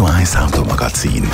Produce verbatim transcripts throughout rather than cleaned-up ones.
Radio eins Automagazin.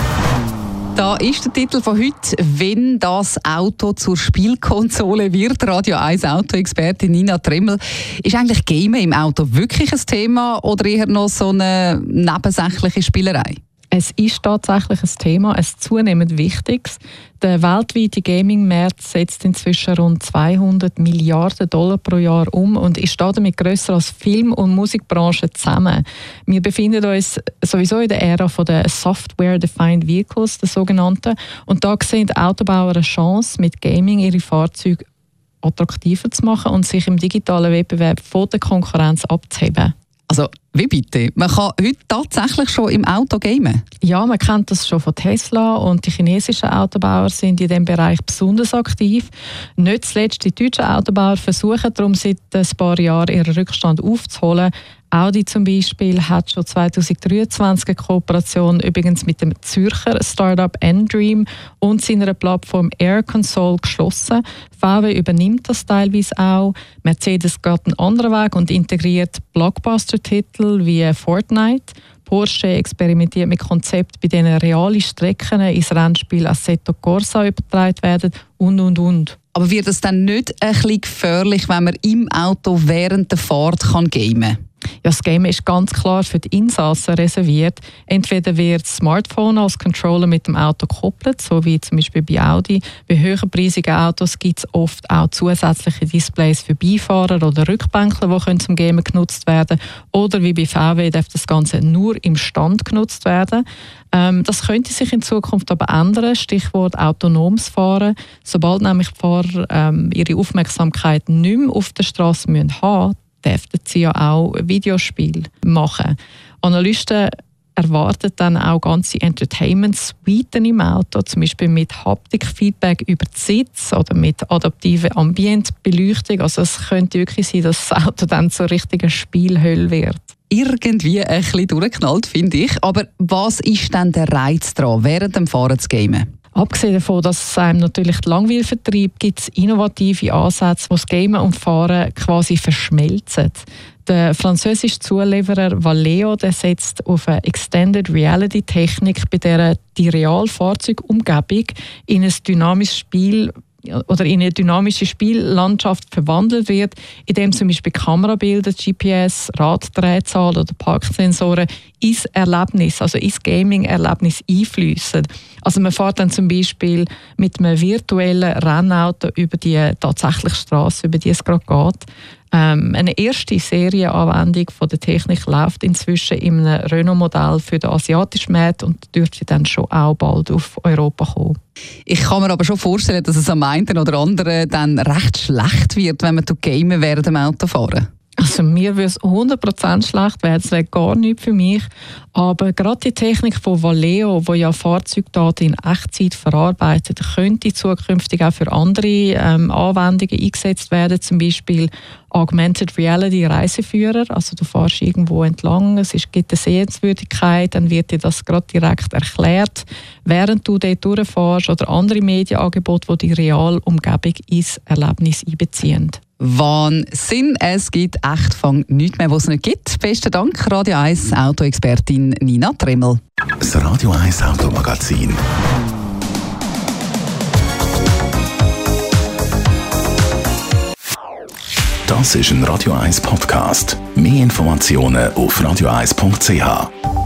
Da ist der Titel von heute, «Wenn das Auto zur Spielkonsole wird». Radio eins Autoexpertin Nina Tremmel. Ist eigentlich Gamen im Auto wirklich ein Thema oder eher noch so eine nebensächliche Spielerei? Es ist tatsächlich ein Thema, ein zunehmend wichtiges. Der weltweite Gaming-Markt setzt inzwischen rund zweihundert Milliarden Dollar pro Jahr um und ist damit grösser als Film- und Musikbranche zusammen. Wir befinden uns sowieso in der Ära der Software-Defined Vehicles, der sogenannten. Und da sehen die Autobauer eine Chance, mit Gaming ihre Fahrzeuge attraktiver zu machen und sich im digitalen Wettbewerb von der Konkurrenz abzuheben. Also, wie bitte? Man kann heute tatsächlich schon im Auto gamen? Ja, man kennt das schon von Tesla und die chinesischen Autobauer sind in diesem Bereich besonders aktiv. Nicht zuletzt die deutschen Autobauer versuchen darum seit ein paar Jahren ihren Rückstand aufzuholen. Audi zum Beispiel hat schon zwanzig dreiundzwanzig eine Kooperation übrigens mit dem Zürcher Startup N-Dream und seiner Plattform Air Console geschlossen. V W übernimmt das teilweise auch. Mercedes geht einen anderen Weg und integriert Blockbuster-Titel wie Fortnite. Porsche experimentiert mit Konzepten, bei denen reale Strecken ins Rennspiel Assetto Corsa übertragen werden und, und, und. Aber wird es dann nicht ein bisschen gefährlich, wenn man im Auto während der Fahrt kann gamen kann? Ja, das Game ist ganz klar für die Insassen reserviert. Entweder wird das Smartphone als Controller mit dem Auto gekoppelt, so wie zum Beispiel bei Audi. Bei höherpreisigen Autos gibt es oft auch zusätzliche Displays für Beifahrer oder Rückbänkler, die zum Gamen genutzt werden. Oder wie bei V W darf das Ganze nur im Stand genutzt werden. Ähm, das könnte sich in Zukunft aber ändern. Stichwort autonomes Fahren. Sobald nämlich die Fahrer ähm, ihre Aufmerksamkeit nicht mehr auf der Straße haben müssen, dürften sie ja auch Videospiele machen. Analysten erwarten dann auch ganze Entertainment-Suiten im Auto, zum Beispiel mit Haptik-Feedback über den Sitz oder mit adaptiver Ambientbeleuchtung. Also es könnte wirklich sein, dass das Auto dann zur richtigen Spielhölle wird. Irgendwie ein bisschen durchgeknallt, finde ich. Aber was ist denn der Reiz daran, während dem Fahren zu gamen? Abgesehen davon, dass es einem natürlich die Langweil vertreibt, gibt es innovative Ansätze, die das Gamen und Fahren quasi verschmelzen. Der französische Zulieferer Valeo der setzt auf eine Extended Reality Technik, bei der die Realfahrzeugumgebung in ein dynamisches Spiel oder in eine dynamische Spiellandschaft verwandelt wird, indem zum Beispiel Kamerabilder, G P S, Raddrehzahl oder Parksensoren ins Erlebnis, also ins Gaming-Erlebnis einfließen. Also man fährt dann zum Beispiel mit einem virtuellen Rennauto über die tatsächliche Straße, über die es gerade geht. Ähm, eine erste Serienanwendung von der Technik läuft inzwischen in einem Renault-Modell für den asiatischen Markt und dürfte dann schon auch bald auf Europa kommen. Ich kann mir aber schon vorstellen, dass es am einen oder anderen dann recht schlecht wird, wenn man gamen während dem Autofahren. Also mir würde es hundert Prozent schlecht werden, das wäre gar nichts für mich. Aber gerade die Technik von Valeo, die ja Fahrzeugdaten in Echtzeit verarbeitet, könnte zukünftig auch für andere ähm, Anwendungen eingesetzt werden, zum Beispiel Augmented Reality Reiseführer. Also du fährst irgendwo entlang, es ist, gibt eine Sehenswürdigkeit, dann wird dir das gerade direkt erklärt, während du dort durchfährst, oder andere Medienangebote, die die reale Umgebung ins Erlebnis einbeziehen. Wahnsinn, es gibt echt fang nichts mehr, was es nicht gibt. Besten Dank, Radio eins Autoexpertin Nina Tremmel. Das Radio eins Automagazin. Das ist ein Radio eins Podcast. Mehr Informationen auf radio eins punkt c h.